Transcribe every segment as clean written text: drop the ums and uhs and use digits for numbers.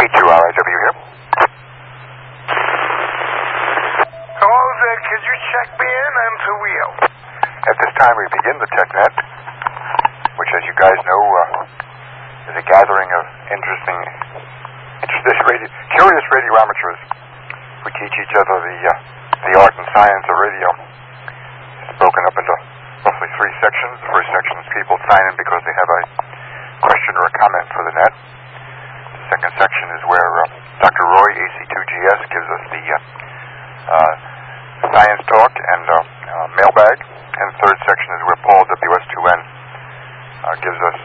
K2RIW here. Hello there, could you check me in? I'm Rio. At this time we begin the TechNet, which as you guys know is a gathering of curious radio amateurs who teach each other the art and science of radio. It's broken up into roughly 3 sections. The first section is people sign in because they have a question or a comment for the net. The second section is where Dr. Roy, AC2GS, gives us the science talk and mailbag. And the third section is where Paul, WS2N, gives us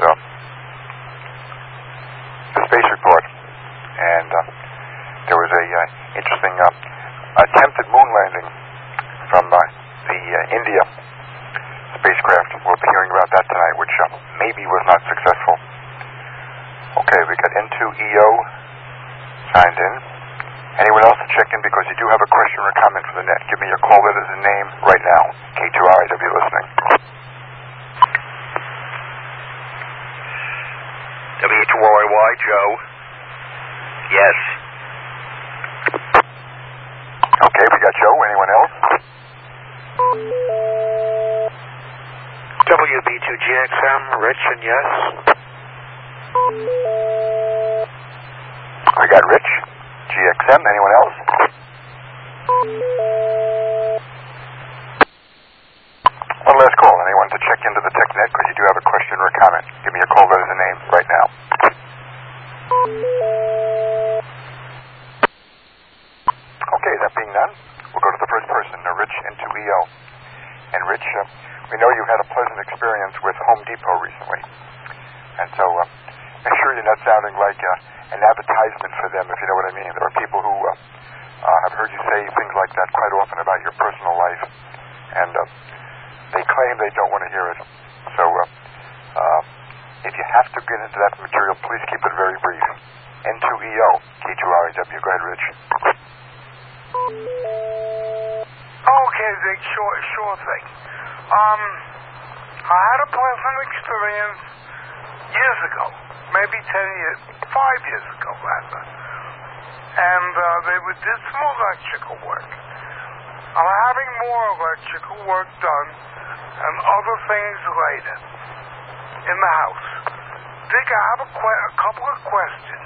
the space report. And there was a interesting attempted moon landing from the India spacecraft. We'll be hearing about that tonight, which maybe was not successful. Okay, we got N2EO signed in. Anyone else to check in because you do have a question or a comment for the net? Give me your call letters and name right now. K2RIW listening. W2RY, Joe. Yes. Okay, we got Joe. Anyone else? WB2GXM, Rich and yes. We got Rich, GXM. Anyone else? One last call. Anyone to check into the TechNet because you do have a question or a comment? Give me your call letters and name right now. Okay, that being done, we'll go to the first person, Rich N2EO. And Rich, we know you had a pleasant experience with Home Depot recently. And so make sure you're not sounding like an advertisement for them, if you know what I mean. There are people who have heard you say things like that quite often about your personal life. And they claim they don't want to hear it. So if you have to get into that material, please keep it very brief. N2EO, K2RIW. Go ahead, Rich. Okay, Dick, sure thing. I had a pleasant experience years ago, maybe 5 years ago, rather. And they did some electrical work. I'm having more electrical work done and other things later in the house. Dick, I have a couple of questions.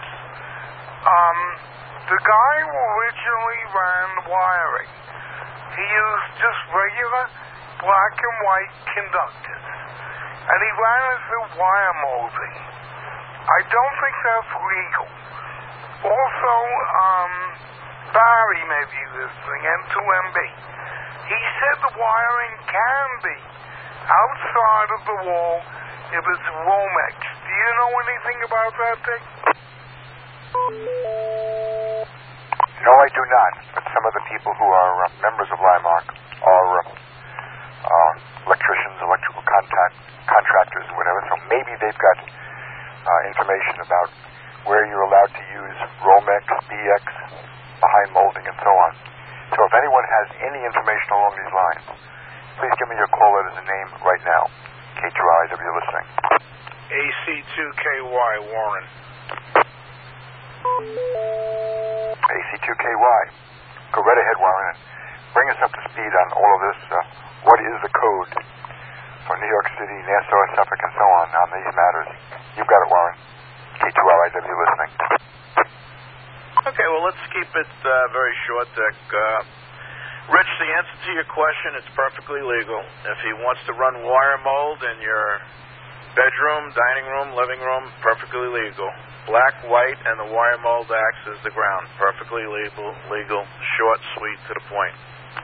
The guy who originally ran the wiring, he used just regular black and white conductors. And he ran it through wire molding. I don't think that's legal. Also, Barry may be listening, N2MB. He said the wiring can be outside of the wall if it's Romex. Do you know anything about that, Dick? No, I do not. But some of the people who are members of Limark are electricians, electrical contractors, or whatever. So maybe they've got information about where you're allowed to use Romex, BX, behind molding, and so on. So if anyone has any information along these lines, please give me your call letters and name right now. K2RIW listening. AC2KY, Warren. AC2KY. Go right ahead, Warren, and bring us up to speed on all of this. What is the code for New York City, Nassau, Suffolk, and so on these matters? You've got it, Warren. K2RIW listening. Okay, well, let's keep it very short, Dick. Rich, the answer to your question, it's perfectly legal. If he wants to run wire mold in your bedroom, dining room, living room, perfectly legal. Black, white, and the wire mold acts as the ground. Perfectly legal, short, sweet, to the point.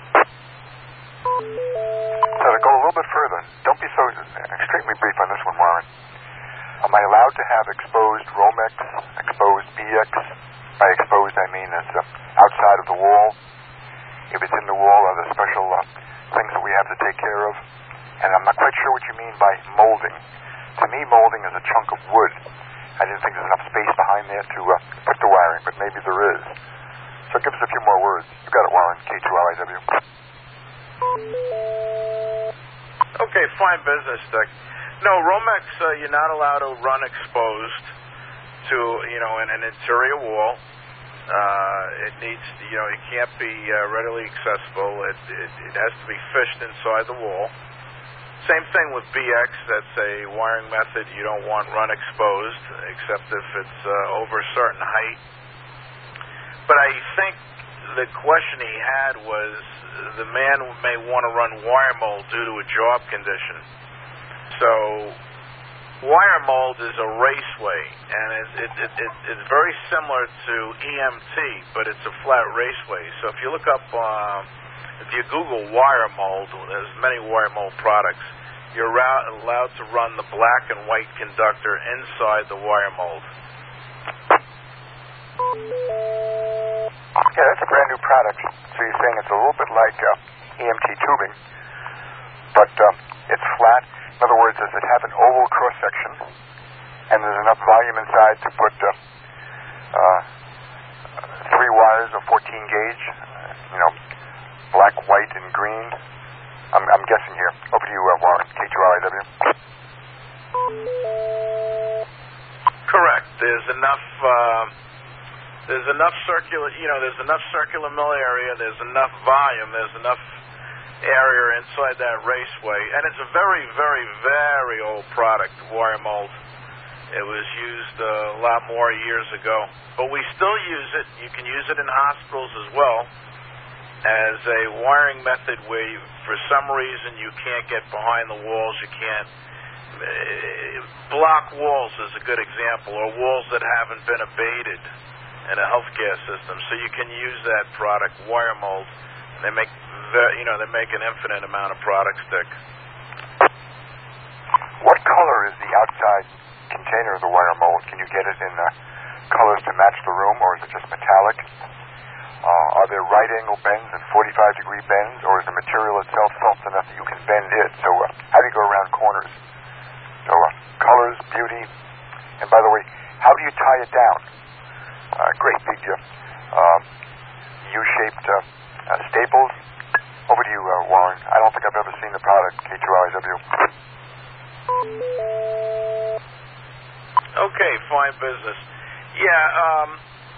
So to go a little bit further, don't be so extremely brief on this one, Warren. Am I allowed to have exposed Romex, exposed BX? By exposed, I mean it's outside of the wall. If it's in the wall, are there special things that we have to take care of? And I'm not quite sure what you mean by molding. To me, molding is a chunk of wood. I didn't think there's enough space behind there to put the wiring, but maybe there is. So give us a few more words. You got it, Warren. K2RIW. Okay, fine business, Dick. No, Romex, you're not allowed to run exposed. to, in an interior wall. It needs, it can't be readily accessible. It has to be fished inside the wall. Same thing with BX. That's a wiring method you don't want run exposed, except if it's over a certain height. But I think the question he had was the man may want to run wire mold due to a job condition. So wire mold is a raceway, and it's very similar to EMT, but it's a flat raceway. So if you look up, if you Google wire mold, there's many wire mold products. You're allowed to run the black and white conductor inside the wire mold. Yeah, that's a brand new product. So you're saying it's a little bit like EMT tubing, but it's flat. In other words, does it have an oval cross-section, and there's enough volume inside to put 3 wires of 14 gauge, black, white, and green? I'm guessing here. Over to you, Warren, K2RIW. Correct. There's enough circular mill area. There's enough volume. There's enough area inside that raceway, and it's a very, very, very old product, wire mold. It was used a lot more years ago, but we still use it. You can use it in hospitals as well as a wiring method where for some reason you can't get behind the walls. You can't block walls is a good example, or walls that haven't been abated in a healthcare system. So you can use that product, wire mold. They make an infinite amount of product stick. What color is the outside container of the wire mold? Can you get it in colors to match the room, or is it just metallic? Are there right angle bends and 45-degree bends, or is the material itself soft enough that you can bend it? So how do you go around corners? So colors, beauty, and by the way, how do you tie it down? Great big U-shaped staples. Over to you, Warren. I don't think I've ever seen the product, K2RIW. Okay, fine business. Yeah,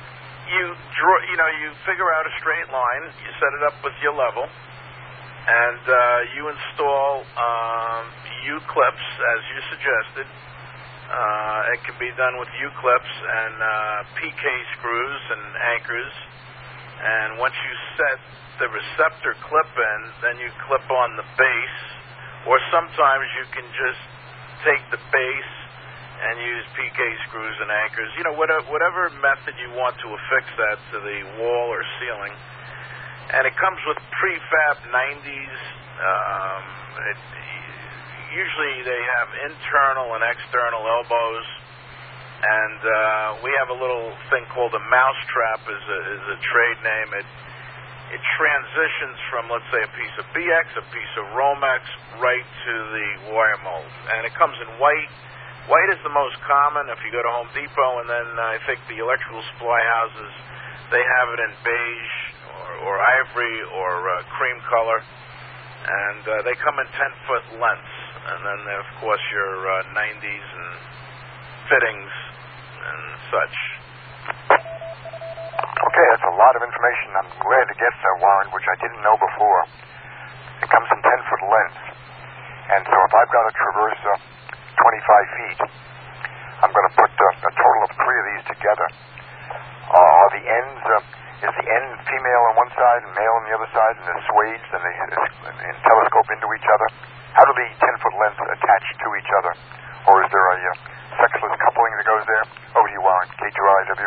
you figure out a straight line, you set it up with your level, and you install U-clips, as you suggested. It can be done with U-clips and PK screws and anchors, and once you set the receptor clip in, then you clip on the base, or sometimes you can just take the base and use PK screws and anchors, whatever method you want to affix that to the wall or ceiling. And it comes with prefab 90s. Usually they have internal and external elbows, and we have a little thing called a mousetrap is a trade name. It transitions from, let's say, a piece of BX, a piece of Romex, right to the wire mold. And it comes in white. White is the most common if you go to Home Depot, and then I think the electrical supply houses, they have it in beige or ivory or cream color. And they come in 10-foot lengths. And then, of course, your 90s and fittings and such. Okay, that's a lot of information. I'm glad to get Warren, which I didn't know before. It comes in 10-foot lengths. And so if I've got to traverse 25 feet, I'm going to put a total of 3 of these together. Are the ends, is the end female on one side and male on the other side, and they're swaged and they telescope into each other? How do the 10-foot lengths attach to each other? Or is there a sexless coupling that goes there? Over to you, Warren, K2RIW.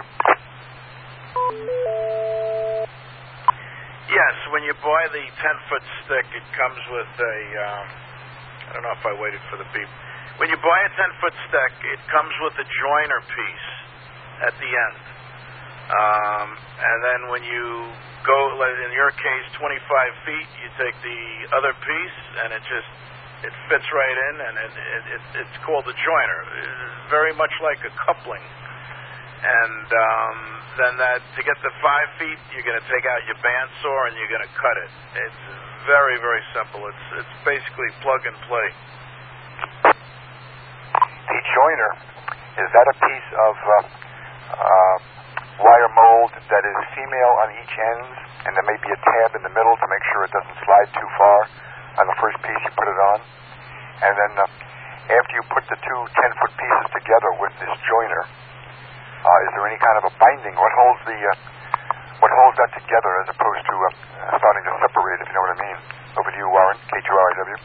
Yes, when you buy the 10-foot stick, it comes with a, I don't know if I waited for the beep. When you buy a 10-foot stick, it comes with a joiner piece at the end. And then when you go, in your case, 25 feet, you take the other piece, and it fits right in, and it's called a joiner. It's very much like a coupling. And then to get the 5 feet, you're going to take out your bandsaw and you're going to cut it. It's very, very simple. It's basically plug and play. The joiner, is that a piece of wire mold that is female on each end, and there may be a tab in the middle to make sure it doesn't slide too far. On the first piece you put it on, and then after you put the two 10-foot pieces together with this joiner, is there any kind of a binding? What holds that together as opposed to starting to separate, if you know what I mean? Over to you, Warren, K2RIW.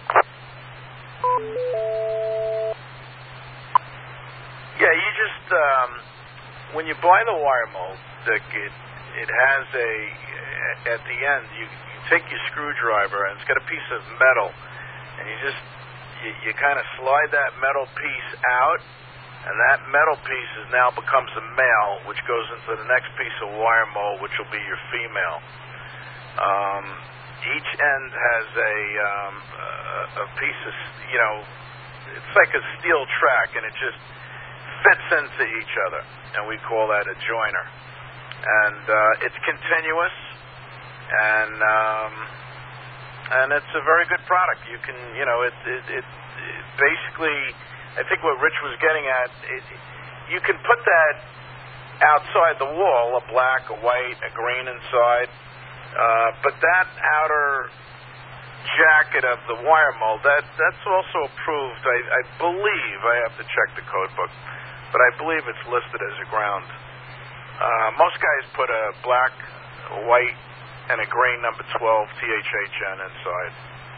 Yeah, you just, when you buy the wire mold, it has at the end, you take your screwdriver, and it's got a piece of metal, and you kind of slide that metal piece out, and that metal piece now becomes a male, which goes into the next piece of wire mold, which will be your female. Each end has a piece of, it's like a steel track, and it just fits into each other, and we call that a joiner. And it's continuous, and it's a very good product. You can, it basically, I think what Rich was getting at, you can put that outside the wall, a black, a white, a green inside, but that outer jacket of the wire mold, that's also approved, I believe, I have to check the code book, but I believe it's listed as a ground. Most guys put a black, a white, and a green number 12 THHN inside.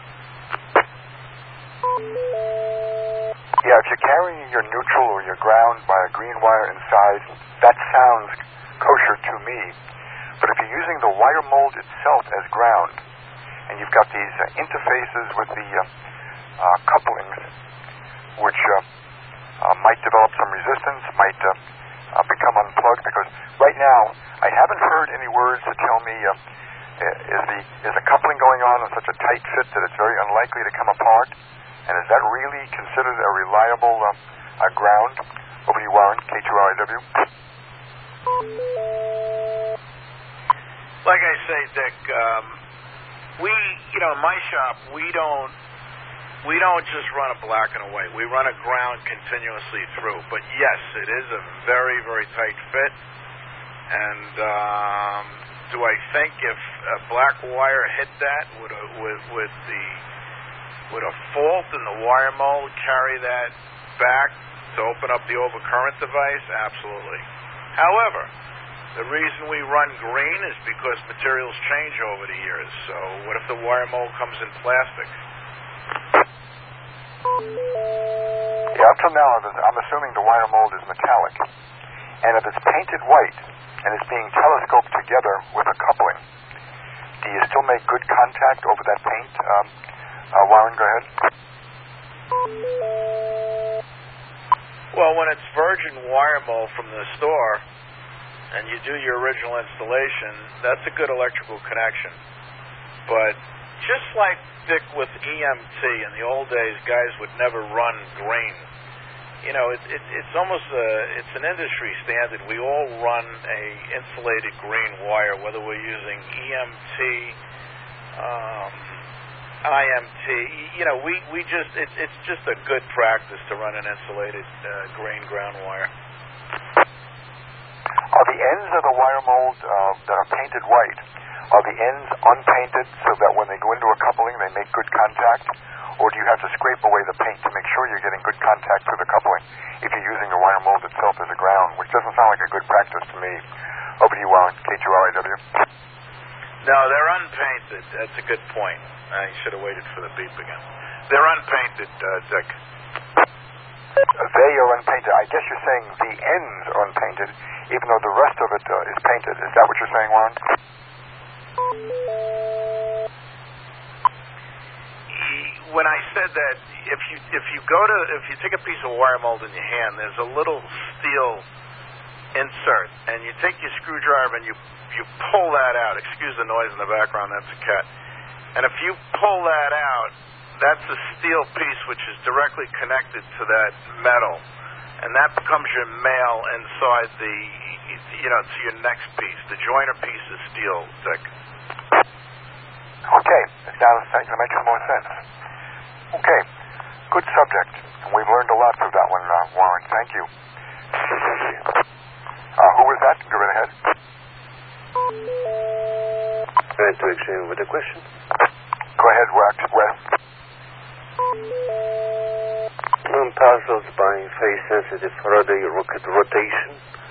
Yeah, if you're carrying your neutral or your ground by a green wire inside, that sounds kosher to me. But if you're using the wire mold itself as ground, and you've got these interfaces with the couplings, which might develop some resistance, might become unplugged, because right now I haven't heard any words to tell me is the coupling going on in such a tight fit that it's very unlikely to come apart, and is that really considered a reliable ground? Over to you, Warren, K2RIW. Like I say, Dick, in my shop, we don't just run a black and a white. We run a ground continuously through. But yes, it is a very, very tight fit. And do I think if a black wire hit that, would a fault in the wire mold carry that back to open up the overcurrent device? Absolutely. However, the reason we run green is because materials change over the years. So what if the wire mold comes in plastic? Yeah, up till now, I'm assuming the wire mold is metallic. And if it's painted white and it's being telescoped together with a coupling, do you still make good contact over that paint? Warren, go ahead. Well, when it's virgin wire mold from the store, and you do your original installation, that's a good electrical connection. But just like, Dick, with EMT, in the old days, guys would never run green. It's almost it's an industry standard. We all run a insulated green wire, whether we're using EMT, IMT. It's just a good practice to run an insulated green ground wire. Are the ends of the wire mold that are painted white, are the ends unpainted so that when they go into a coupling they make good contact? Or do you have to scrape away the paint to make sure you're getting good contact through the coupling if you're using the wire mold itself as a ground, which doesn't sound like a good practice to me? Over to you, Warren, K2RIW. No, they're unpainted. That's a good point. I should have waited for the beep again. They're unpainted, Dick. They are unpainted. I guess you're saying the ends are unpainted, even though the rest of it is painted. Is that what you're saying, Warren? When I said that, if you take a piece of wire mold in your hand, there's a little steel insert, and you take your screwdriver and you pull that out. Excuse the noise in the background, that's a cat. And if you pull that out, that's a steel piece which is directly connected to that metal, and that becomes your male inside to your next piece. The joiner piece is steel, Dick. Okay, it's now starting to make some more sense. Okay, good subject. And we've learned a lot through that one, Warren. Thank you. Who was that? Go right ahead. Trying to exchange with a question. Go ahead, Wes. Puzzled by phase-sensitive Faraday rotation.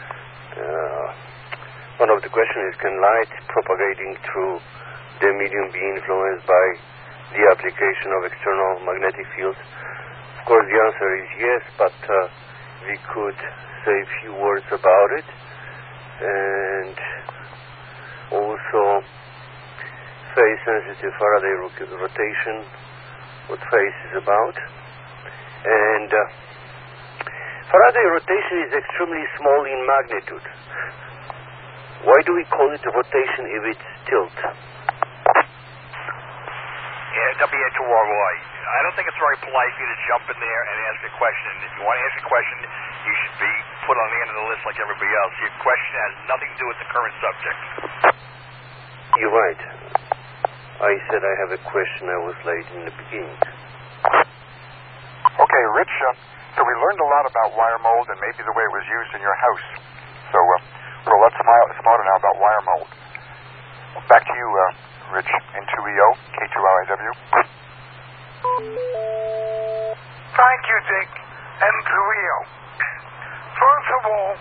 One of the questions is, can light propagating through the medium be influenced by the application of external magnetic fields? Of course, the answer is yes, but we could say a few words about it. And also, phase-sensitive Faraday rotation, what phase is about. And Faraday rotation is extremely small in magnitude. Why do we call it rotation if it's tilt? Yeah, WH2RY. I don't think it's very polite for you to jump in there and ask a question. If you want to ask a question, you should be put on the end of the list like everybody else. Your question has nothing to do with the current subject. You're right. I said I have a question. I was late in the beginning. Okay, Rich, so we learned a lot about wire mold and maybe the way it was used in your house. So we're a lot smarter now about wire mold. Back to you, Rich, N2EO, K2RIW. Thank you, Dick. N2EO. First of all,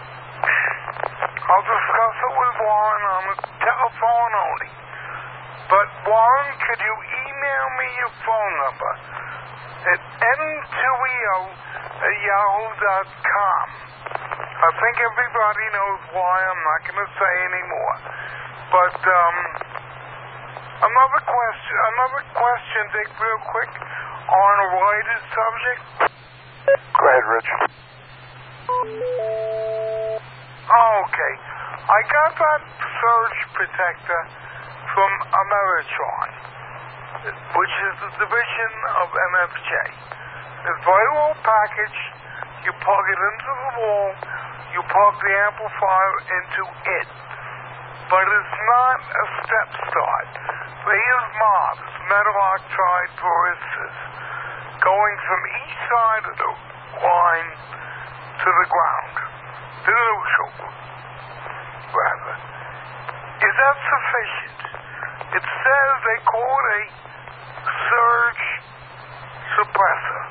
I'll discuss it with Warren on the telephone only. But Warren, could you email me your phone number at n2eo@yahoo.com? I think everybody knows why. I'm not going to say anymore. But another question, Dick, real quick, on a related subject. Go ahead, Rich. Okay. I got that surge protector from Ameritron, which is the division of MFJ. It's very well packaged. You plug it into the wall. You plug the amplifier into it. But it's not a step start. They use MOBs, metal oxide resistors, going from each side of the line to the ground, the neutral, rather. Is that sufficient? It says they call it a surge suppressor.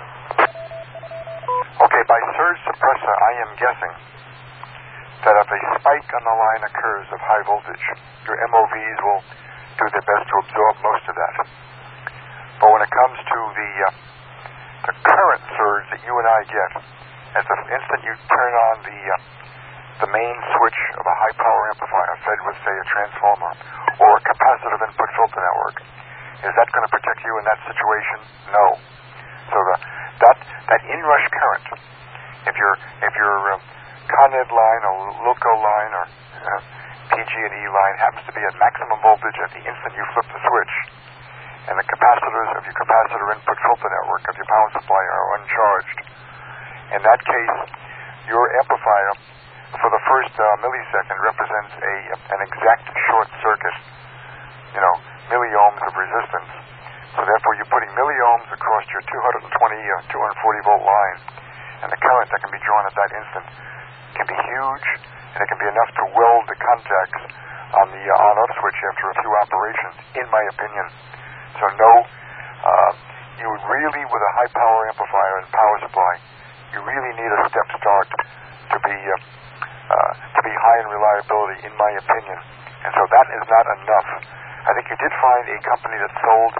Okay, by surge suppressor, I am guessing that if a spike on the line occurs of high voltage, your MOVs will do their best to absorb most of that. But when it comes to the current surge that you and I get, at the instant you turn on the main switch of a high-power amplifier fed with, say, a transformer or a capacitive input filter network, is that going to protect you in that situation? No. So that inrush current, if your Con Ed line or Loco line or PG&E line happens to be at maximum voltage at the instant you flip the switch, and the capacitors of your capacitor input filter network of your power supply are uncharged, in that case, your amplifier for the first millisecond represents an exact short circuit, milliohms of resistance. So therefore, you're putting milliohms across your 220 or 240 volt line, and the current that can be drawn at that instant can be huge, and it can be enough to weld the contacts on the on-off switch after a few operations, in my opinion. So no, you would really, with a high-power amplifier and power supply, you really need a step start to be high in reliability, in my opinion. And so that is not enough. I think you did find a company that sold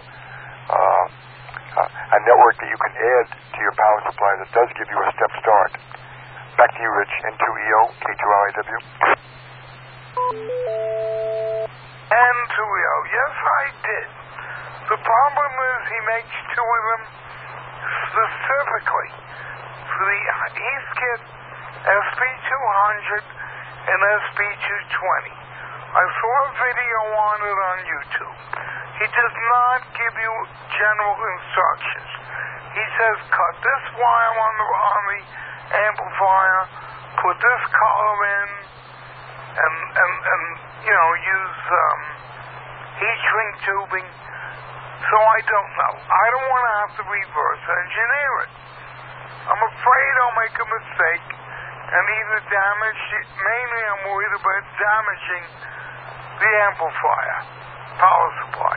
a network that you can add to your power supply that does give you a step start. Back to you, Rich, N2EO, K2RIW. N2EO, yes, I did. The problem is he makes two of them specifically for the Eastkit SP200 and SP220. I saw a video on it on YouTube. He does not give you general instructions. He says cut this wire on the amplifier, put this color in, and use heat shrink tubing. So I don't know. I don't want to have to reverse engineer it. I'm afraid I'll make a mistake and either damage, mainly I'm worried about damaging the amplifier, power supply.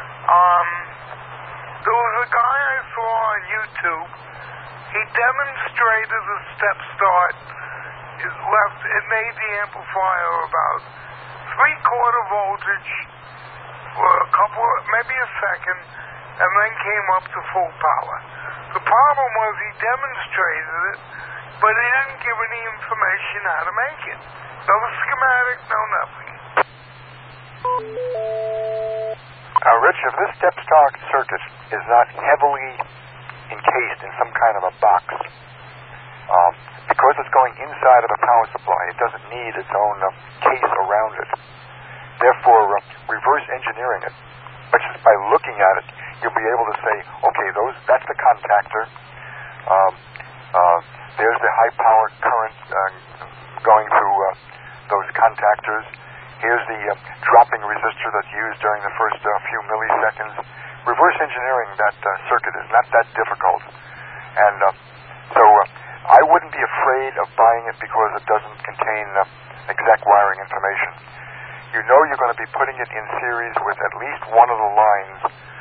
There was a guy I saw on YouTube. He demonstrated a step start. It made the amplifier about 3/4 voltage for a couple, maybe a second, and then came up to full power. The problem was he demonstrated it, but he didn't give any information how to make it. No schematic, no nothing. Rich, if this step-start circuit is not heavily encased in some kind of a box, because it's going inside of a power supply, it doesn't need its own case around it. Therefore, reverse engineering it, which is by looking at it, you'll be able to say, okay, that's the contactor. There's the high power current going through those contactors. Here's the dropping resistor that's used during the first few milliseconds. Reverse engineering that circuit is not that difficult. And so I wouldn't be afraid of buying it because it doesn't contain exact wiring information. You know you're going to be putting it in series with at least one of the lines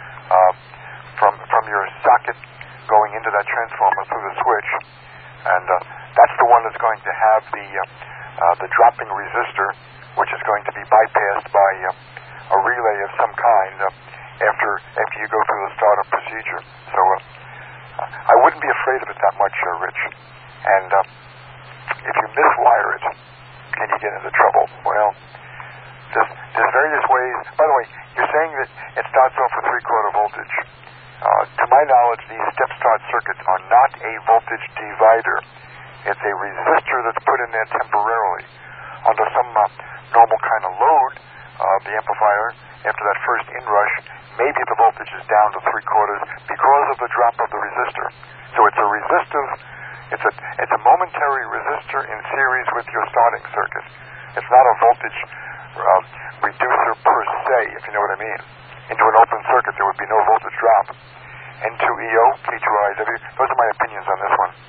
from your socket going into that transformer through the switch. And that's the one that's going to have the dropping resistor, which is going to be bypassed by a relay of some kind after you go through the startup procedure. So I wouldn't be afraid of it that much, Rich. And if you miswire it, can you get into trouble? Well, there's various ways. By the way, you're saying that it starts off with 3/4 voltage. To my knowledge, these step-start circuits are not a voltage divider. It's a resistor that's put in there temporarily. Under some normal kind of load, the amplifier, after that first inrush, maybe the voltage is down to 3/4 because of the drop of the resistor. So it's a resistive, it's a momentary resistor in series with your starting circuit. It's not a voltage reducer per se, if you know what I mean. Into an open circuit, there would be no voltage drop. N2EO, K2RIW, those are my opinions on this one.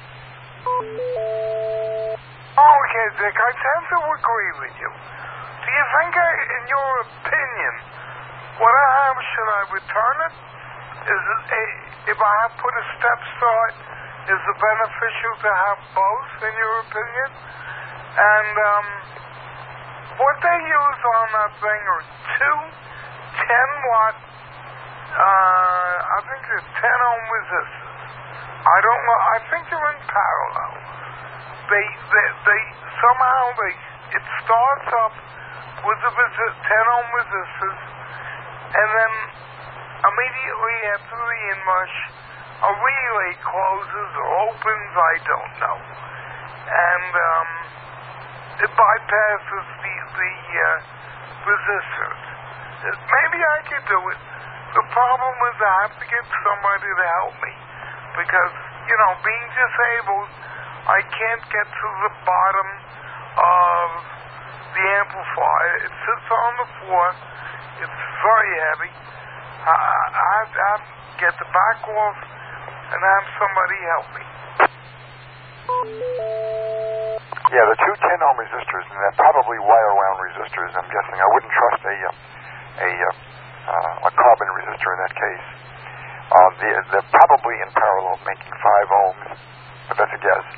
Okay, Dick, I tend to agree with you. Do you think, in your opinion, what I have, should I return it? If I have put a step start, is it beneficial to have both, in your opinion? And what they use on that thing are two 10-watt, I think they're 10-ohm resistors. I don't know, I think they're in parallel. They somehow, it starts up with the 10-ohm resistors, and then immediately after the inrush, a relay closes or opens, I don't know. And it bypasses the resistors. Maybe I could do it. The problem is I have to get somebody to help me. Because, being disabled, I can't get to the bottom of the amplifier. It sits on the floor. It's very heavy. I have to get the back off and have somebody help me. Yeah, the two 10-ohm resistors, and they're probably wire-wound resistors, I'm guessing. I wouldn't trust a carbon resistor in that case. They're probably in parallel, making 5 ohms, but that's a guess.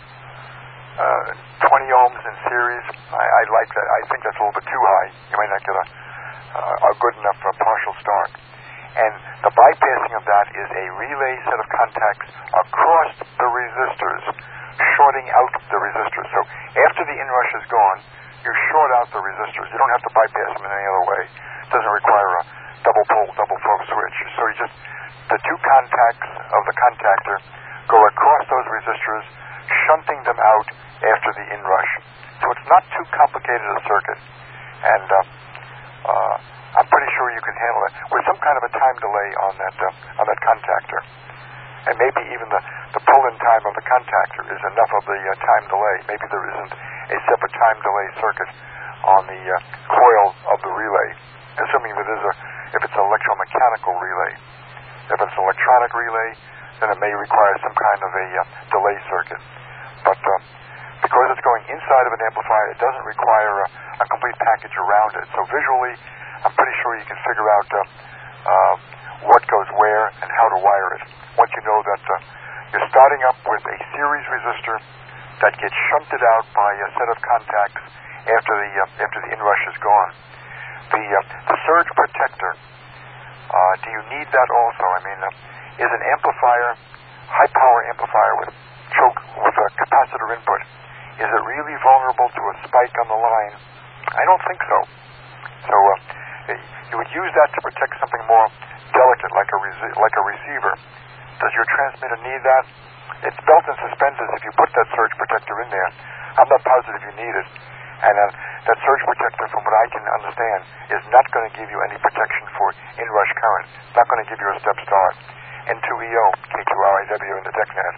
20 ohms in series, I like that. I think that's a little bit too high. You might not get a good enough partial start. And the bypassing of that is a relay set of contacts across the resistors, shorting out the resistors. So after the inrush is gone, you short out the resistors. You don't have to bypass them in any other way. It doesn't require a double pole, double throw switch. So you just, the two contacts of the contactor go across those resistors, shunting them out after the inrush. So it's not too complicated a circuit. And I'm pretty sure you can handle it with some kind of a time delay on that contactor. And maybe even the pull-in time of the contactor is enough of the time delay. Maybe there isn't a separate time delay circuit on the coil of the relay, assuming that if it's an electromechanical relay. If it's an electronic relay, then it may require some kind of a delay circuit. But because because it's going inside of an amplifier, it doesn't require a complete package around it. So visually, I'm pretty sure you can figure out what goes where and how to wire it. Once you know that you're starting up with a series resistor that gets shunted out by a set of contacts after the inrush is gone. The surge protector, do you need that also? I mean, is an amplifier, high power amplifier with a capacitor input, is it really vulnerable to a spike on the line? I don't think so. So you would use that to protect something more delicate, like a receiver. Does your transmitter need that? It's belt and suspenders. If you put that surge protector in there, I'm not positive you need it. And that surge protector, from what I can understand, is not going to give you any protection for inrush current. It's not going to give you a step start. N2EO, K2RIW in the TechNet.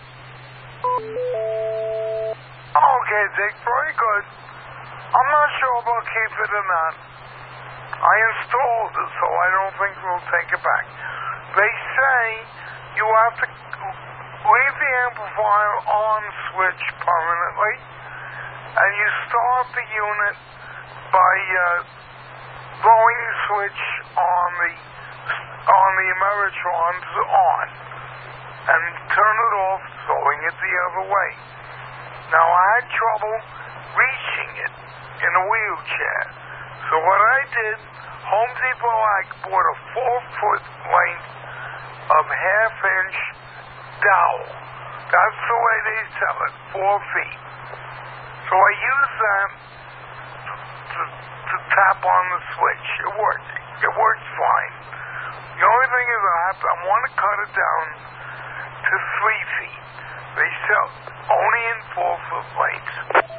Okay, Dick, very good. I'm not sure about keep it or not. I installed it, so I don't think we'll take it back. They say you have to leave the amplifier on switch permanently, and you start the unit by throwing the switch on the Ameritrons on, and turn it off, throwing it the other way. Now, I had trouble reaching it in a wheelchair, so what I did, Home Depot, I bought a 4-foot length of half-inch dowel. That's the way they sell it, 4 feet. So I used that to tap on the switch. It worked. It worked fine. The only thing is I want to cut it down to 3 feet. They sell only in 4-foot lengths.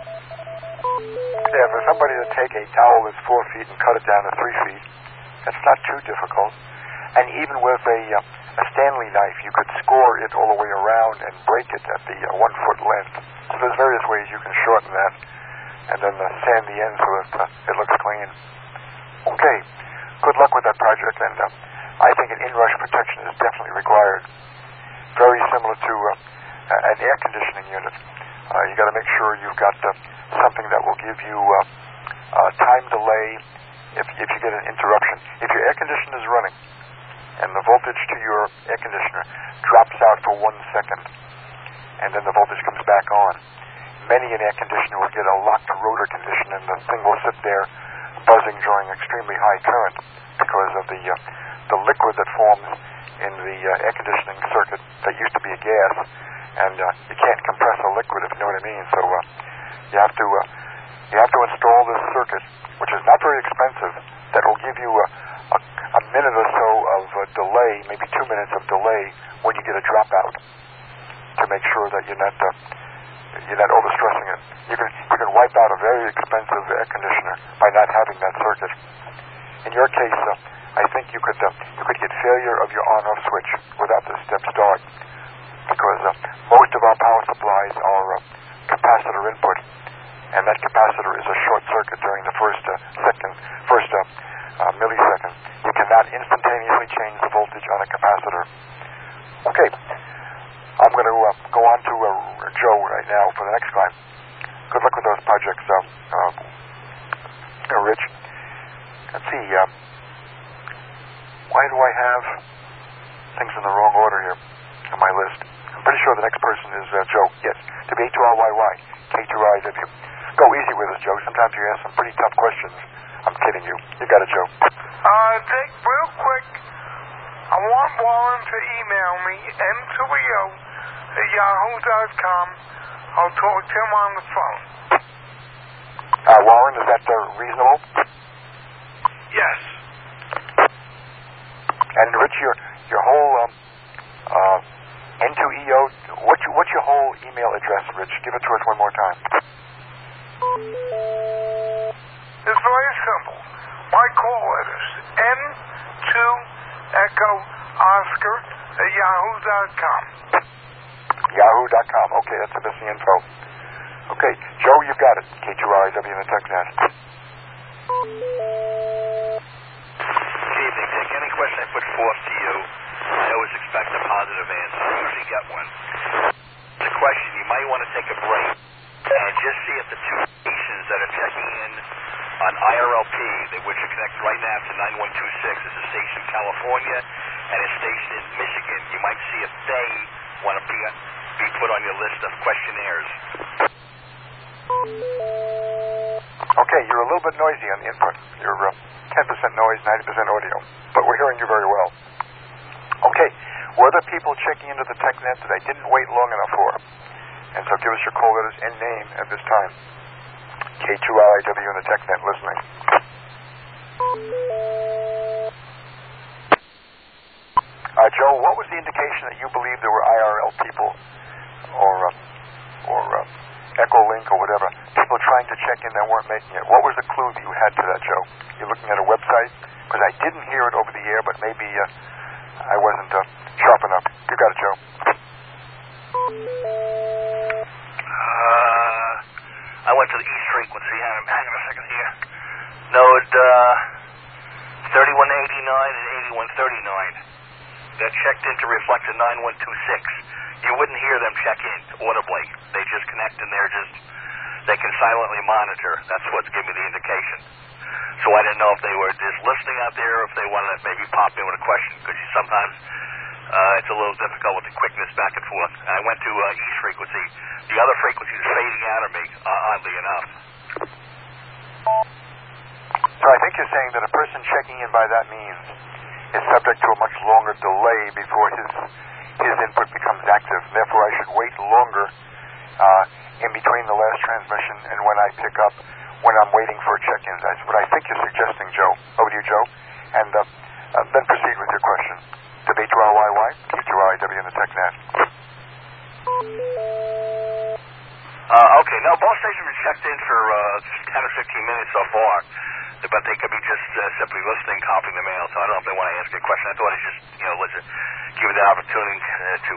Yeah, for somebody to take a towel that's 4 feet and cut it down to 3 feet, that's not too difficult. And even with a Stanley knife, you could score it all the way around and break it at the 1-foot length. So there's various ways you can shorten that and then sand the end so that it looks clean. Okay, good luck with that project, and I think an inrush protection is definitely required. Very similar to an air conditioning unit. You got to make sure you've got something that will give you time delay if you get an interruption. If your air conditioner is running and the voltage to your air conditioner drops out for 1 second, and then the voltage comes back on, many an air conditioner will get a locked rotor condition, and the thing will sit there buzzing, drawing extremely high current because of the liquid that forms in the air conditioning circuit that used to be a gas, and you can't compress a liquid, if you know what I mean. So you have to install this circuit, which is not very expensive, that will give you a minute or so of delay, maybe 2 minutes of delay when you get a dropout, to make sure that you're not overstressing it. You can wipe out a very expensive air conditioner by not having that circuit. In your case, I think you could get failure of your on-off switch without the step start, because most of our power supplies are capacitor input, and that capacitor is a short circuit during the first millisecond. You cannot instantaneously change the voltage on a capacitor. Okay, I'm going to go on to Joe right now for the next time. Good luck with those projects, Rich. Let's see. Why do I have things in the wrong order here on my list? I'm pretty sure the next person is Joe. Yes, to be A2RYY, K2RIW. Go easy with us, Joe. Sometimes you ask some pretty tough questions. I'm kidding you. You got it, Joe. Dick, real quick, I want Warren to email me, n2eo@yahoo.com. I'll talk to him on the phone. Warren, is that reasonable? Yes. And Rich, your whole N2EO, what's your whole email address, Rich? Give it to us one more time. It's very simple. My call letters, N2EchoOscar@yahoo.com. Yahoo.com. Okay, that's the missing info. Okay, Joe, you've got it. K2RIW in the TechNet. Good evening, Dick. Any question I put forth to you, I always expect a positive answer. I usually get one. It's a question. You might want to take a break and just see if the two stations that are checking in on IRLP, which are connected right now to 9126, is a station in California and a station in Michigan. You might see if they want to be put on your list of questionnaires. Okay, you're a little bit noisy on the input. You're 10% noise, 90% audio, but we're hearing you very well. Okay, were there people checking into the TechNet that I didn't wait long enough for? And so give us your call letters and name at this time. K2RIW in the TechNet listening. Joe, what was the indication that you believed there were IRL people or Echolink or whatever, people trying to check in that weren't making it? What was the clue that you had to that, Joe? You're looking at a website? Because I didn't hear it over the air, but maybe I wasn't sharp enough. You got it, Joe. I went to the East frequency. Hang on a second here. Node 3189 and 8139. They're checked in to reflect a 9126. You wouldn't hear them check in audibly. They just connect and they can silently monitor. That's what's giving me the indication. So I didn't know if they were just listening out there or if they wanted to maybe pop in with a question, because sometimes it's a little difficult with the quickness back and forth. I went to East frequency. The other frequency is fading out of me, oddly enough. So I think you're saying that a person checking in by that means is subject to a much longer delay before his input becomes active. Therefore, I should wait longer in between the last transmission and when I pick up, when I'm waiting for check-ins. That's what I think you're suggesting, Joe. Over to you, Joe. And then proceed with your question. Debate 2RYY, K2RIW in the TechNet. Okay, now both stations have been checked in for 10 or 15 minutes so far, but they could be just simply listening, copying the mail, so I don't know if they want to ask a question. I thought I'd just, let's give it the opportunity to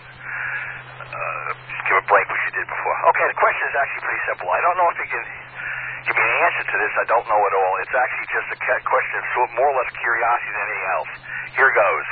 give a break, which you did before. Okay, the question is actually pretty simple. I don't know if you can give me an answer to this. I don't know at all. It's actually just a question of more or less curiosity than anything else. Here goes.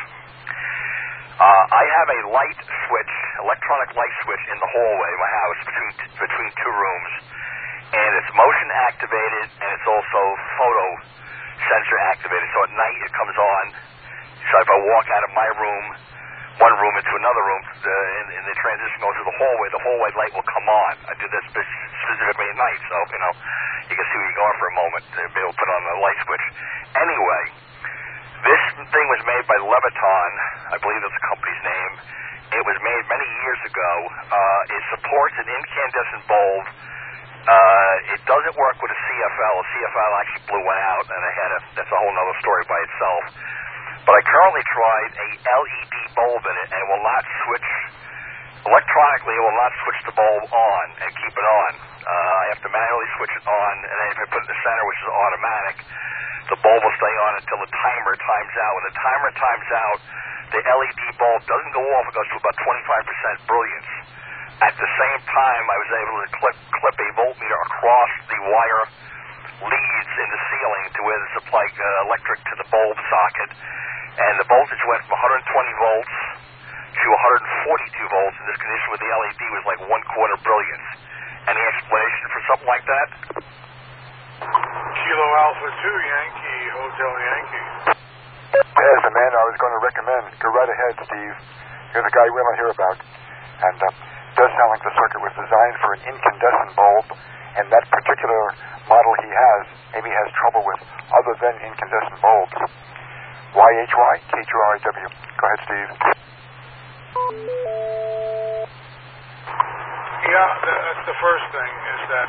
I have a light switch, electronic light switch in the hallway of my house between two rooms, and it's motion activated and it's also photo sensor activated. So at night it comes on. So if I walk out of my room, one room into another room, and the transition goes through the hallway light will come on. I do this specifically at night, so you can see where you're going for a moment to be able to put on the light switch. Anyway, this thing was made by Leviton. I believe that's the company's name. It was made many years ago. It supports an incandescent bulb. It doesn't work with a CFL. A CFL actually blew one out, and that's a whole other story by itself. But I currently tried a LED bulb in it, and it will not switch electronically. It will not switch the bulb on and keep it on. I have to manually switch it on, and then if I put it in the center, which is automatic, the bulb will stay on until the timer times out. When the timer times out, the LED bulb doesn't go off. It goes to about 25% brilliance. At the same time, I was able to clip a voltmeter across the wire leads in the ceiling to where they supply electric to the bulb socket. And the voltage went from 120 volts to 142 volts in this condition where the LED was like 1/4 brilliance. Any explanation for something like that? Kilo Alpha 2, Yankee, Hotel Yankee. There's the man I was going to recommend. Go right ahead, Steve. You're the guy we want to hear about. And it does sound like the circuit was designed for an incandescent bulb, and that particular model he has maybe has trouble with other than incandescent bulbs. YHY, K2RIW. Go ahead, Steve. Yeah, that's the first thing, is that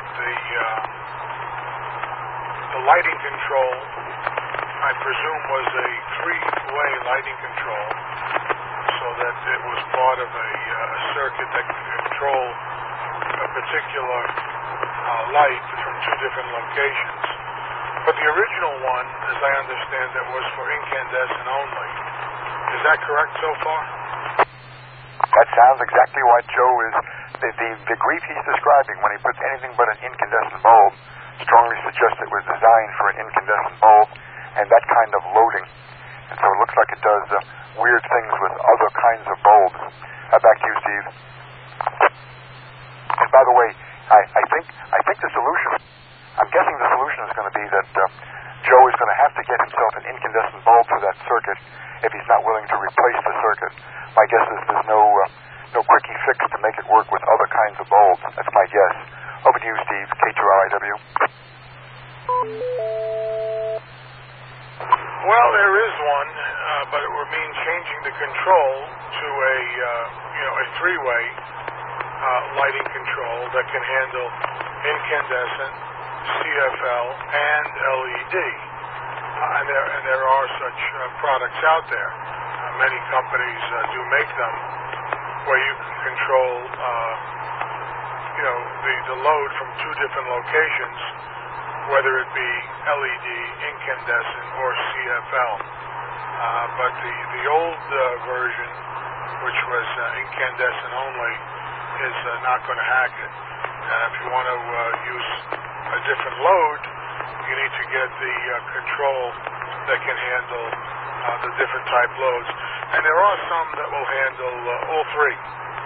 the lighting control, I presume, was a three-way lighting control, so that it was part of a circuit that could control a particular light from two different locations. But the original one, as I understand it, was for incandescent only. Is that correct so far? That sounds exactly what Joe is. The grief he's describing when he puts anything but an incandescent bulb strongly suggests it was designed for an incandescent bulb and that kind of loading. And so it looks like it does weird things with other kinds of bulbs. Back to you, Steve. And by the way, I think the solution, I'm guessing the solution is going to be that Joe is going to have to get himself an incandescent bulb for that circuit if he's not willing to replace the circuit. My guess is there's no quickie fix to make it work with other kinds of bulbs. That's my guess. Over to you, Steve, K2RIW. Well, there is one, but it would mean changing the control to a three-way lighting control that can handle incandescent, CFL, and LED. And there are such products out there. Many companies do make them, where you can control, the load from two different locations, whether it be LED, incandescent, or CFL. But the old version, which was incandescent only, is not going to hack it. If you want to use a different load, you need to get the control that can handle the different type loads. And there are some that will handle all three.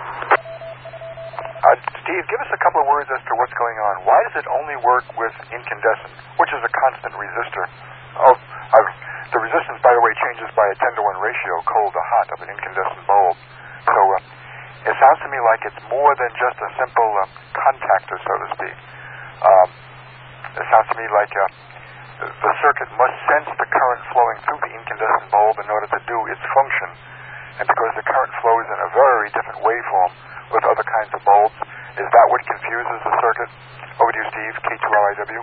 Steve, give us a couple of words as to what's going on. Why does it only work with incandescent, which is a constant resistor? The resistance, by the way, changes by a 10-to-1 ratio, cold to hot, of an incandescent bulb. So it sounds to me like it's more than just a simple contactor, so to speak. It sounds to me like the circuit must sense the current flowing through the incandescent bulb in order to do its function. And because the current flows in a very different waveform with other kinds of bulbs, is that what confuses the circuit? Over to you, Steve, K2RIW.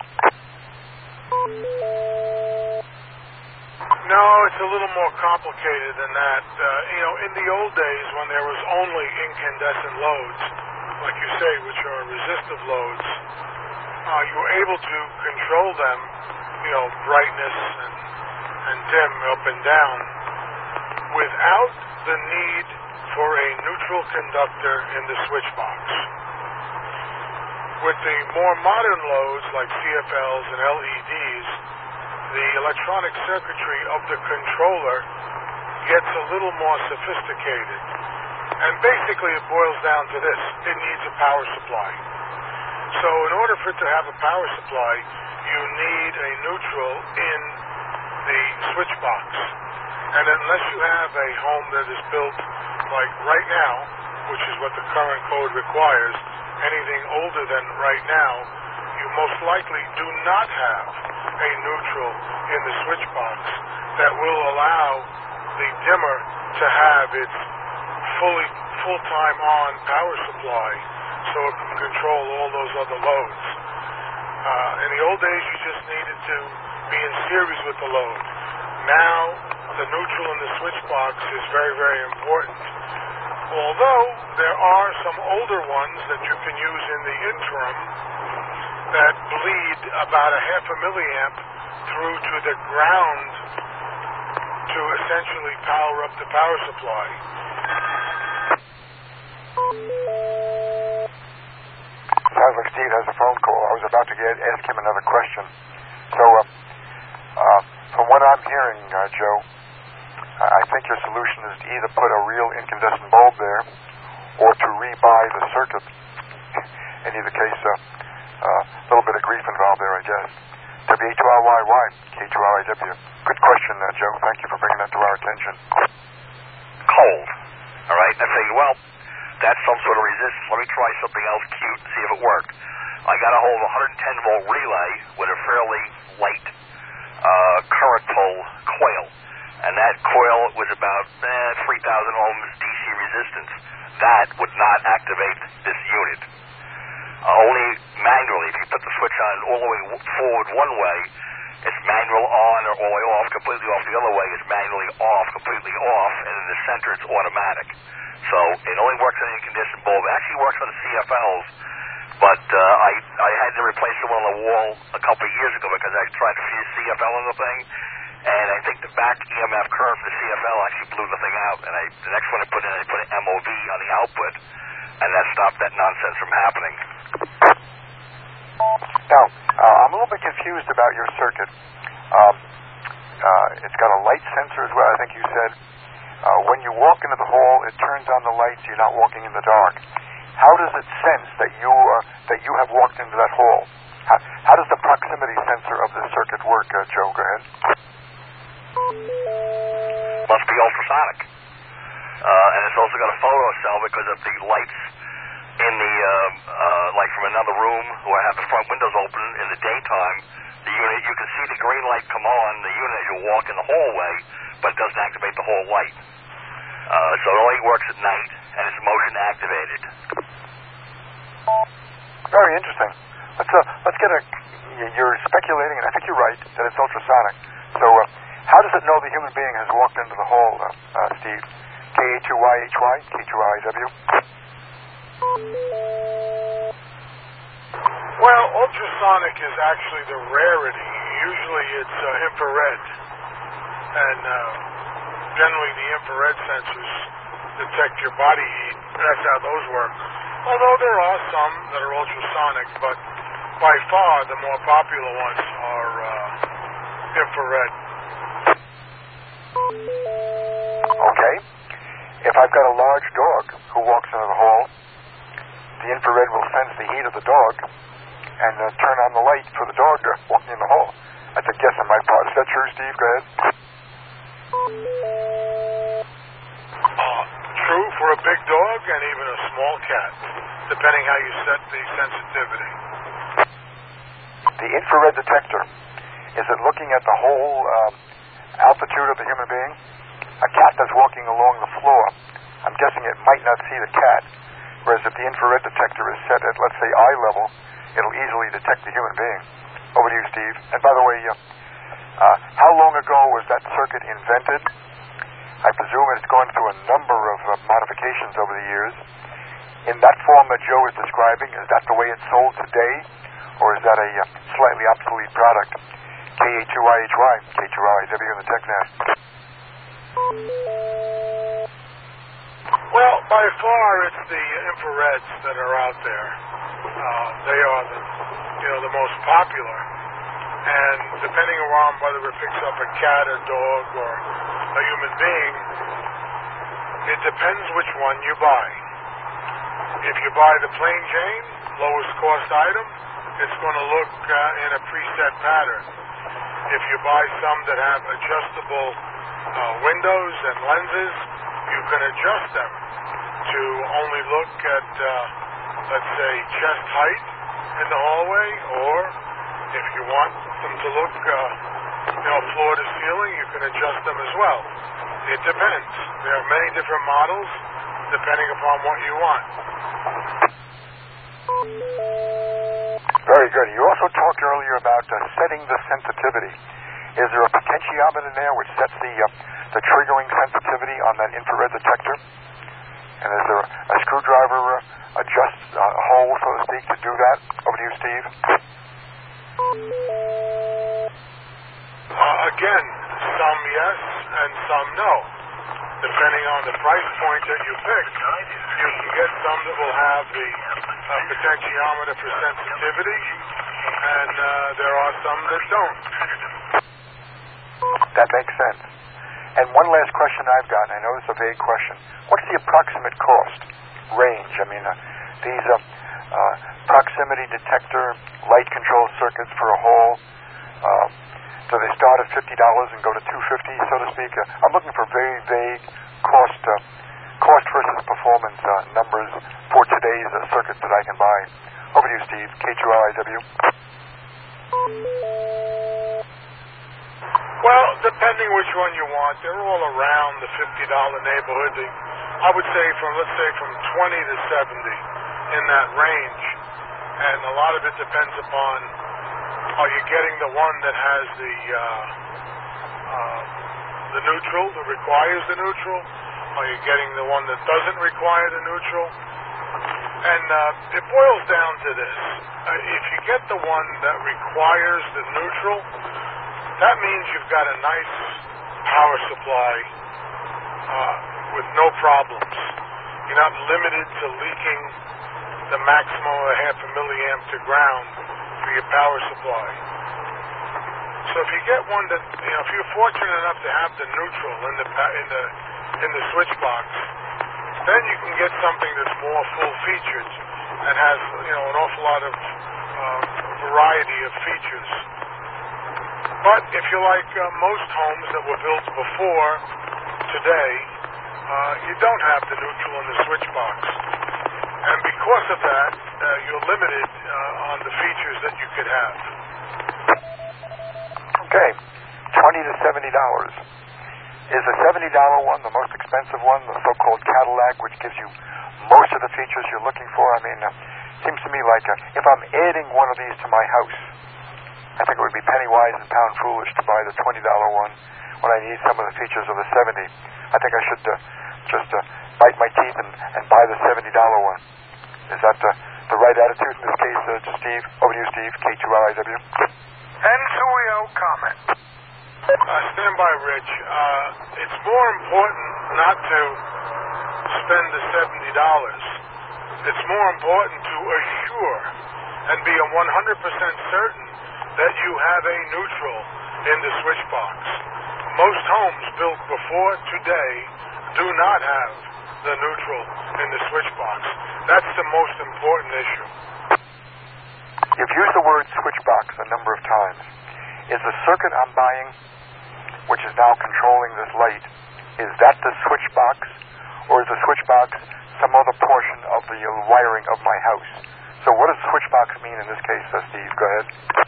No, it's a little more complicated than that. In the old days when there was only incandescent loads, like you say, which are resistive loads, you were able to control them, brightness and dim up and down, without the need for a neutral conductor in the switch box. With the more modern loads like CFLs and LEDs, the electronic circuitry of the controller gets a little more sophisticated. And basically it boils down to this: it needs a power supply. So in order for it to have a power supply, you need a neutral in the switch box. And unless you have a home that is built like right now, which is what the current code requires, anything older than right now, you most likely do not have a neutral in the switch box that will allow the dimmer to have its full-time on power supply so it can control all those other loads. In the old days, you just needed to be in series with the load. Now, the neutral in the switch box is very, very important. Although there are some older ones that you can use in the interim that bleed about a half a milliamp through to the ground to essentially power up the power supply. Sounds like Steve has a phone call. I was about to ask him another question. So, from what I'm hearing, Joe, I think your solution is to either put a real incandescent bulb there or to rebuy the circuit. In either case, a little bit of grief involved there, I guess. W-A-2-R-Y-Y, K2RIW. Good question, Joe. Thank you for bringing that to our attention. Cold. All right? I say, well, that's some sort of resistance. Let me try something else cute and see if it worked. I got a hold of a 110-volt relay with a fairly light current pull coil. And that coil was about 3,000 ohms DC resistance. That would not activate this unit. Only manually, if you put the switch on all the way forward one way, it's manual on, or all the way off, completely off the other way, it's manually off, completely off, and in the center it's automatic. So it only works on the incandescent bulb. It actually works on the CFLs, but I had to replace the one on the wall a couple of years ago because I tried to fuse CFL in the thing, and I think the back EMF current for the CFL actually blew the thing out, and the next one I put an MOV on the output, and that stopped that nonsense from happening. Now, I'm a little bit confused about your circuit. It's got a light sensor as well, I think you said. When you walk into the hall, it turns on the lights. You're not walking in the dark. how does it sense that you have walked into that hall? How does the proximity sensor of this circuit work, Joe? Go ahead. Must be ultrasonic. And it's also got a photo cell because of the lights in the, like from another room where I have the front windows open in the daytime. The unit, you can see the green light come on the unit as you walk in the hallway, but it doesn't activate the whole light. So it only works at night, and it's motion activated. Very interesting. Let's get a. You're speculating, and I think you're right that it's ultrasonic. So, how does it know the human being has walked into the hall, Steve? K-A-2-Y-H-Y, K-2-I-W. Well, ultrasonic is actually the rarity. Usually it's infrared. And generally the infrared sensors detect your body heat. That's how those work. Although there are some that are ultrasonic, but by far the more popular ones are infrared. Okay. If I've got a large dog who walks into the hall, the infrared will sense the heat of the dog and turn on the light for the dog walking in the hall. That's a guess on my part. Is that true, Steve? Go ahead. True for a big dog and even a small cat, depending how you set the sensitivity. The infrared detector, is it looking at the whole altitude of the human being? A cat that's walking along the floor, I'm guessing it might not see the cat, whereas if the infrared detector is set at, let's say, eye level, it'll easily detect the human being. Over to you, Steve. And by the way, how long ago was that circuit invented? I presume it's gone through a number of modifications over the years. In that form that Joe is describing, is that the way it's sold today, or is that a slightly obsolete product? K-A-2-I-H-Y, K-2-I-W in the TechNet. Well, by far it's the infrareds that are out there. They are the most popular. And depending on whether it picks up a cat, a dog, or a human being, it depends which one you buy. If you buy the plain Jane, lowest cost item, it's going to look in a preset pattern. If you buy some that have adjustable windows and lenses, you can adjust them to only look at, let's say, chest height in the hallway, or if you want them to look, floor to ceiling, you can adjust them as well. It depends. There are many different models depending upon what you want. Very good. You also talked earlier about setting the sensitivity. Is there a potentiometer in there which sets the triggering sensitivity on that infrared detector? And is there a screwdriver adjust hole, so to speak, to do that? Over to you, Steve. Again, some yes and some no. Depending on the price point that you pick, you can get some that will have the potentiometer for sensitivity, and there are some that don't. That makes sense. And one last question I've got, and I know it's a vague question. What's the approximate cost range? I mean, these proximity detector light control circuits for a hall, do they start at $50 and go to $250, so to speak? I'm looking for very vague cost versus performance numbers for today's circuits that I can buy. Over to you, Steve. K2LIW. Well, depending which one you want, they're all around the $50 neighborhood. I would say let's say from 20 to 70 in that range. And a lot of it depends upon, are you getting the one that has the neutral, that requires the neutral? Are you getting the one that doesn't require the neutral? And it boils down to this. If you get the one that requires the neutral, that means you've got a nice power supply with no problems. You're not limited to leaking the maximum of 0.5 milliamp to ground for your power supply. So if you get one that, if you're fortunate enough to have the neutral in the switch box, then you can get something that's more full-featured and has, an awful lot of variety of features. But if you like most homes that were built before today, you don't have the neutral and the switch box. And because of that, you're limited on the features that you could have. Okay, $20 to $70. Is the $70 one the most expensive one, the so-called Cadillac, which gives you most of the features you're looking for? I mean, seems to me like if I'm adding one of these to my house, I think it would be penny wise and pound foolish to buy the $20 one when I need some of the features of the $70. I think I should just bite my teeth and buy the $70 one. Is that the right attitude in this case, Steve? Over to you, Steve, K2RIW. N2EO comment. Stand by, Rich. It's more important not to spend the $70. It's more important to assure and be 100% certain that you have a neutral in the switch box. Most homes built before today do not have the neutral in the switch box. That's the most important issue. You've used the word switch box a number of times. Is the circuit I'm buying, which is now controlling this light, is that the switch box, or is the switch box some other portion of the wiring of my house? So what does switch box mean in this case, Steve? Go ahead.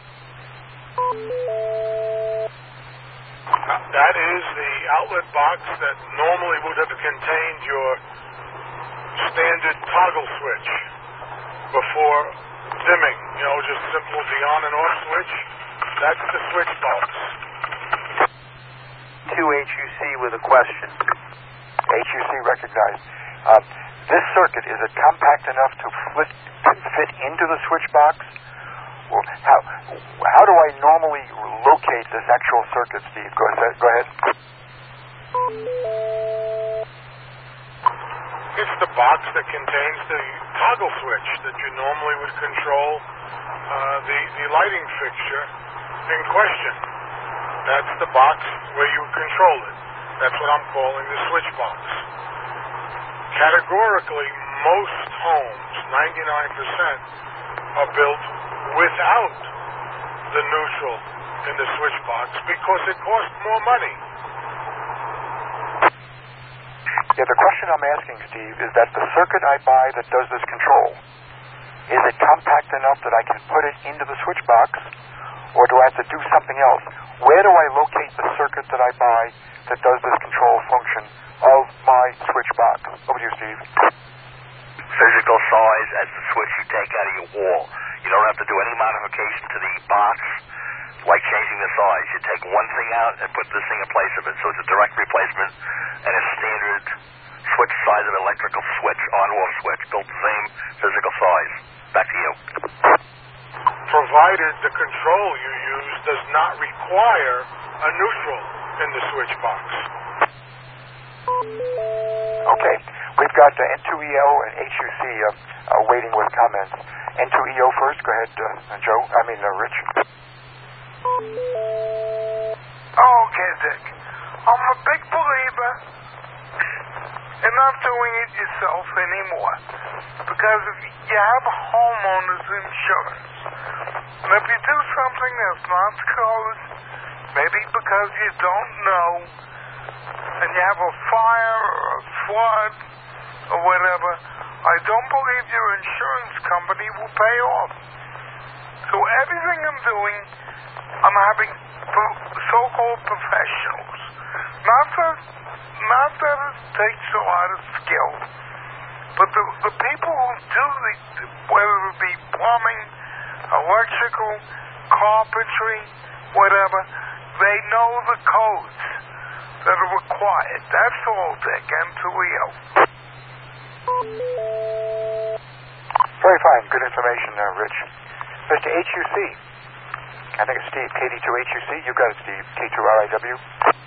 That is the outlet box that normally would have contained your standard toggle switch before dimming. Just simple the on and off switch. That's the switch box. To HUC with a question. HUC recognized. This circuit, is it compact enough to fit into the switch box? Well, how do I normally locate this actual circuit, Steve? Go ahead. It's the box that contains the toggle switch that you normally would control the lighting fixture in question. That's the box where you control it. That's what I'm calling the switch box. Categorically, most homes, 99%, are built without the neutral in the switch box because it costs more money. Yeah, the question I'm asking, Steve, is that the circuit I buy that does this control, is it compact enough that I can put it into the switch box, or do I have to do something else? Where do I locate the circuit that I buy that does this control function of my switch box? Over to you, Steve. Physical size as the switch you take out of your wall. You don't have to do any modification to the box, like changing the size. You take one thing out and put this thing in place of it. So it's a direct replacement and a standard switch size of electrical switch, on-off switch, built the same physical size. Back to you. Provided the control you use does not require a neutral in the switch box. Okay, we've got N2EO and HUC waiting with comments. N2EO first. Go ahead, Rich. Okay, Dick. I'm a big believer in not doing it yourself anymore. Because if you have a homeowner's insurance, and if you do something that's not code, maybe because you don't know, and you have a fire or a flood or whatever, I don't believe your insurance company will pay off. So everything I'm doing, I'm having so-called professionals. Not that it takes a lot of skill, but the people who do whether it be plumbing, electrical, carpentry, whatever, they know the codes that are required. That's all, Dick. N2EO. Very fine. Good information, Rich. Mr. HUC. I think it's Steve, KD2HUC. You got it, Steve. K2RIW.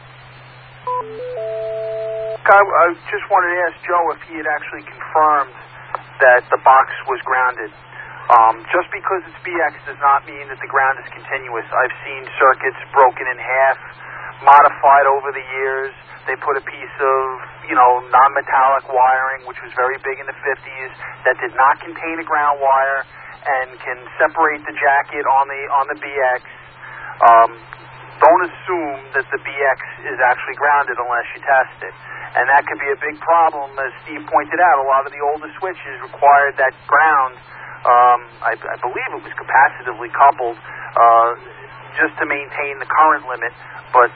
I just wanted to ask Joe if he had actually confirmed that the box was grounded. Just because it's BX does not mean that the ground is continuous. I've seen circuits broken in half modified over the years. They put a piece of, non-metallic wiring, which was very big in the 50s, that did not contain a ground wire and can separate the jacket on the BX. Don't assume that the BX is actually grounded unless you test it. And that could be a big problem. As Steve pointed out, a lot of the older switches required that ground, I believe it was capacitively coupled, just to maintain the current limit. But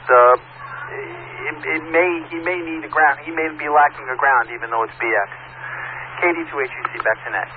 he may need a ground. He may be lacking a ground, even though it's BX. KD2HUC, back to net.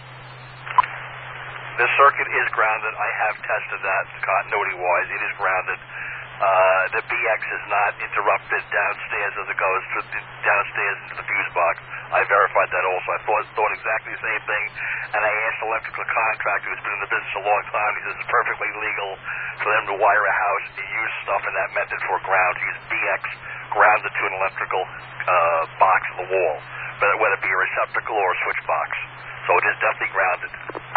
This circuit is grounded. I have tested that continuity-wise. It is grounded. The BX is not interrupted downstairs as it goes downstairs into the fuse box. I verified that also. I thought exactly the same thing, and I asked the electrical contractor who's been in the business a long time. He says it's perfectly legal for them to wire a house and use stuff in that method for ground. Use BX grounded to an electrical box in the wall, whether it be a receptacle or a switch box. So it is definitely grounded.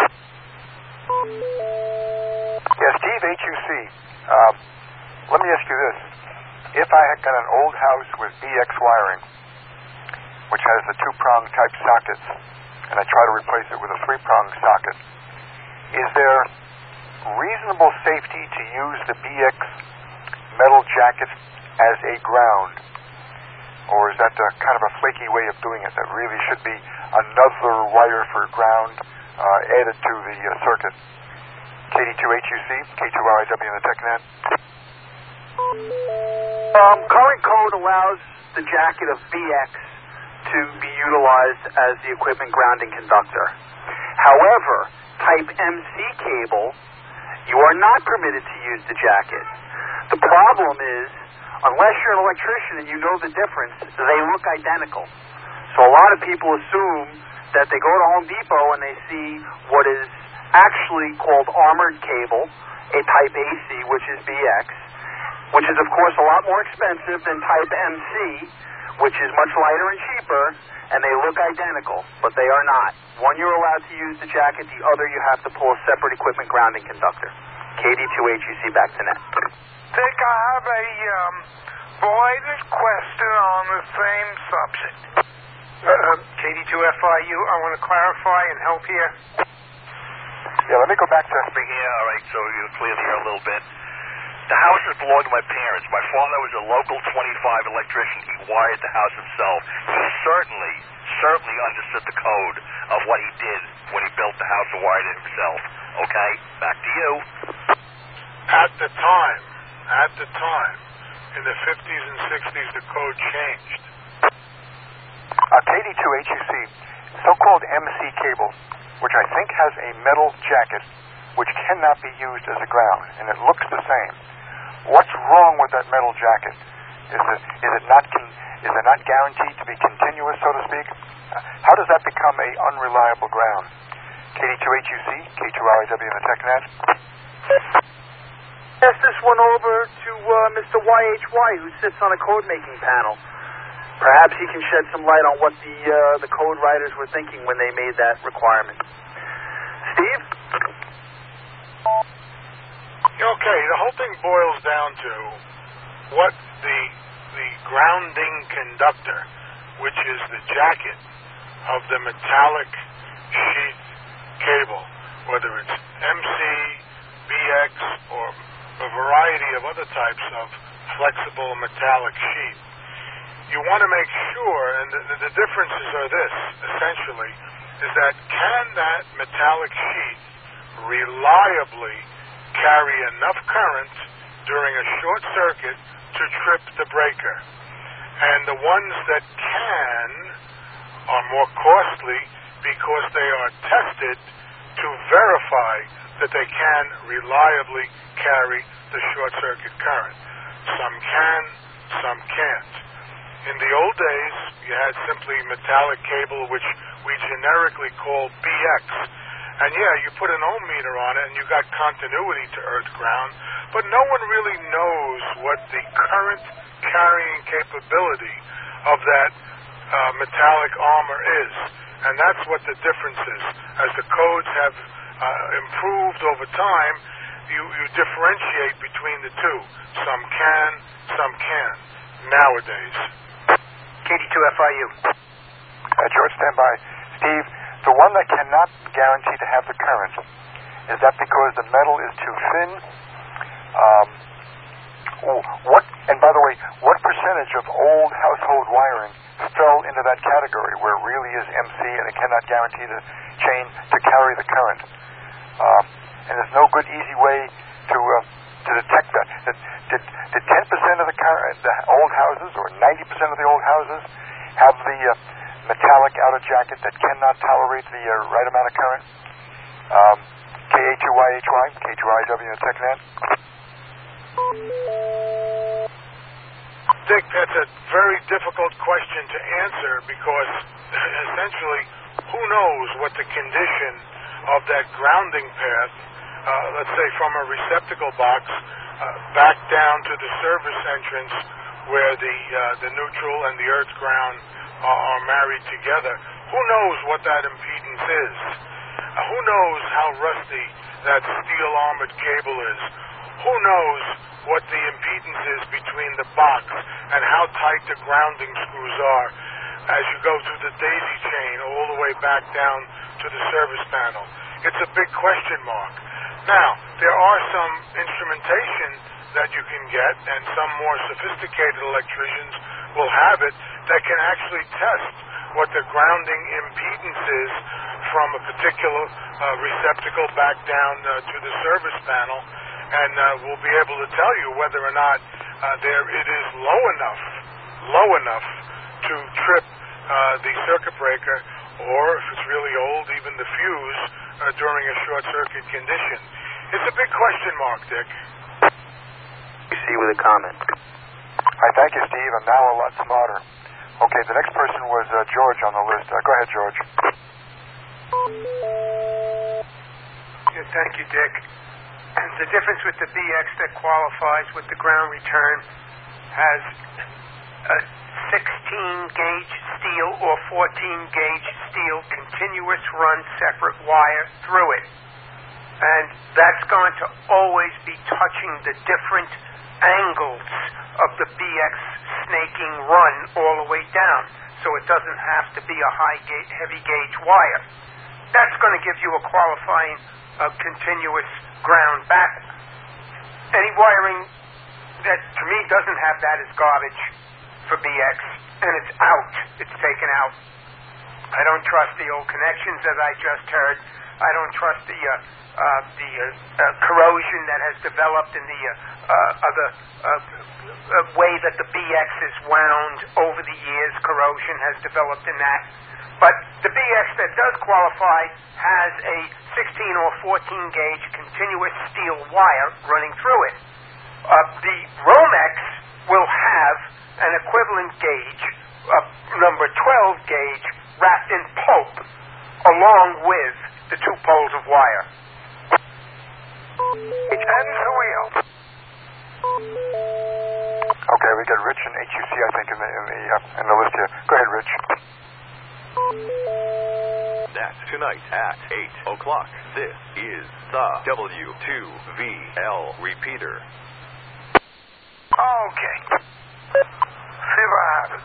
Yeah, Steve, HUC. Let me ask you this. If I had got an old house with BX wiring, which has the two-prong type sockets, and I try to replace it with a three-prong socket, is there reasonable safety to use the BX metal jacket as a ground? Or is that kind of a flaky way of doing it? That really should be another wire for ground added to the circuit. KD2HUC, K2RIW in the TechNet. Current code allows the jacket of BX to be utilized as the equipment grounding conductor. However, type MC cable, you are not permitted to use the jacket. The problem is, unless you're an electrician and you know the difference, they look identical. So a lot of people assume that they go to Home Depot and they see what is actually called armored cable, a type AC, which is BX, which is, of course, a lot more expensive than type MC, which is much lighter and cheaper, and they look identical, but they are not. One, you're allowed to use the jacket. The other, you have to pull a separate equipment grounding conductor. KD2HUC, back to net. Dick, I have a related question on the same subject. KD2FIU, I want to clarify and help here. Yeah, let me go back to... Yeah, all right, so you're clear here a little bit. The houses belong to my parents. My father was a local 25 electrician. He wired the house himself. He certainly understood the code of what he did when he built the house and wired it himself. Okay, back to you. At the time, in the 50s and 60s, the code changed. KD2HUC, so-called MC cable, which I think has a metal jacket, which cannot be used as a ground, and it looks the same. What's wrong with that metal jacket? Is it not guaranteed to be continuous, so to speak? How does that become a unreliable ground? KD2HUC, K2RIW in the TechNet. Pass this one over to Mr. YHY, who sits on a code-making panel. Perhaps he can shed some light on what the code writers were thinking when they made that requirement. Steve? Okay, the whole thing boils down to what the grounding conductor, which is the jacket of the metallic sheath cable, whether it's MC, BX, or a variety of other types of flexible metallic sheath. You want to make sure, and the differences are this, essentially, is that can that metallic sheath reliably carry enough current during a short circuit to trip the breaker? And the ones that can are more costly because they are tested to verify that they can reliably carry the short circuit current. Some can, some can't. In the old days, you had simply metallic cable, which we generically call BX. And yeah, you put an ohm meter on it and you got continuity to earth ground, but no one really knows what the current carrying capability of that metallic armor is. And that's what the difference is. As the codes have improved over time, you differentiate between the two. Some can, some can't nowadays. KD2FIU. George, stand by. Steve, the one that cannot guarantee to have the current, is that because the metal is too thin? And by the way, what percentage of old household wiring fell into that category where it really is MC and it cannot guarantee the chain to carry the current? And there's no good, easy way to detect that. Did 10% of the old houses or 90% of the old houses have the metallic outer jacket that cannot tolerate the right amount of current? K-A-2-Y-H-Y, K2-I-W in TechNet. Dick, that's a very difficult question to answer because essentially who knows what the condition of that grounding path, let's say from a receptacle box back down to the service entrance where the neutral and the earth ground are married together. Who knows what that impedance is? Who knows how rusty that steel armored cable is? Who knows what the impedance is between the box and how tight the grounding screws are as you go through the daisy chain all the way back down to the service panel. It's a big question mark. Now, there are some instrumentation that you can get, and some more sophisticated electricians will have it, that can actually test what the grounding impedance is from a particular receptacle back down to the service panel, and we'll be able to tell you whether or not it is low enough to trip the circuit breaker, or if it's really old, even the fuse during a short circuit condition. It's a big question mark, Dick. You see with a comment. I thank you, Steve. I'm now a lot smarter. Okay, the next person was George on the list. Go ahead, George. Yeah, thank you, Dick. The difference with the BX that qualifies with the ground return has a 16-gauge steel or 14-gauge steel continuous run separate wire through it. And that's going to always be touching the different angles of the BX snaking run all the way down. So it doesn't have to be a heavy gauge wire. That's going to give you a qualifying continuous ground back. Any wiring that to me doesn't have that is garbage for BX, and it's out. It's taken out. I don't trust the old connections that I just heard. I don't trust the corrosion that has developed in the way that the BX is wound over the years. Corrosion has developed in that. But the BX that does qualify has a 16 or 14 gauge continuous steel wire running through it. The Romex will have an equivalent gauge, number 12 gauge, wrapped in pulp, along with the two poles of wire. And wheel. Okay, we got Rich and HUC, I think, in the list here. Go ahead, Rich. That's tonight at 8 o'clock. This is the W2VL repeater. Okay. See what happens.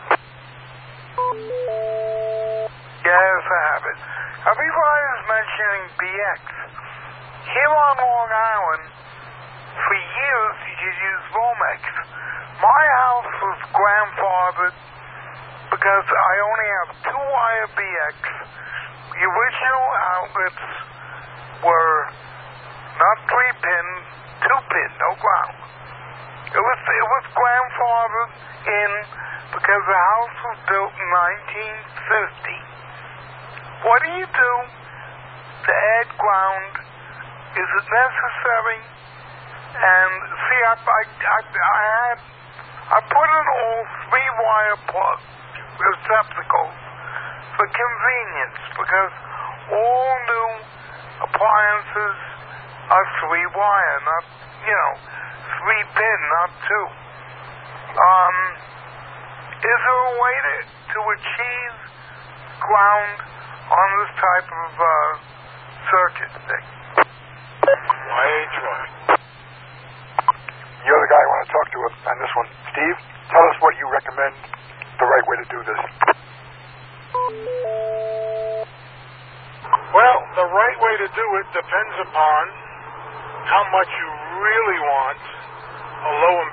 Yes, I have it. Everybody is mentioning BX. Here on Long Island, for years you could use Romex. My house was grandfathered because I only have 2-wire BX. The original outlets were not 3-pin, 2-pin, no ground. It was grandfathered in because the house was built in 1950. What do you do to add ground? Is it necessary? And see, I put in all 3-wire plug receptacles for convenience because all new appliances are 3-wire, not 3-pin, not 2. Is there a way to achieve ground on this type of circuit thing? Why? on this one. Steve, tell us what you recommend the right way to do this. Well, the right way to do it depends upon how much you really want a low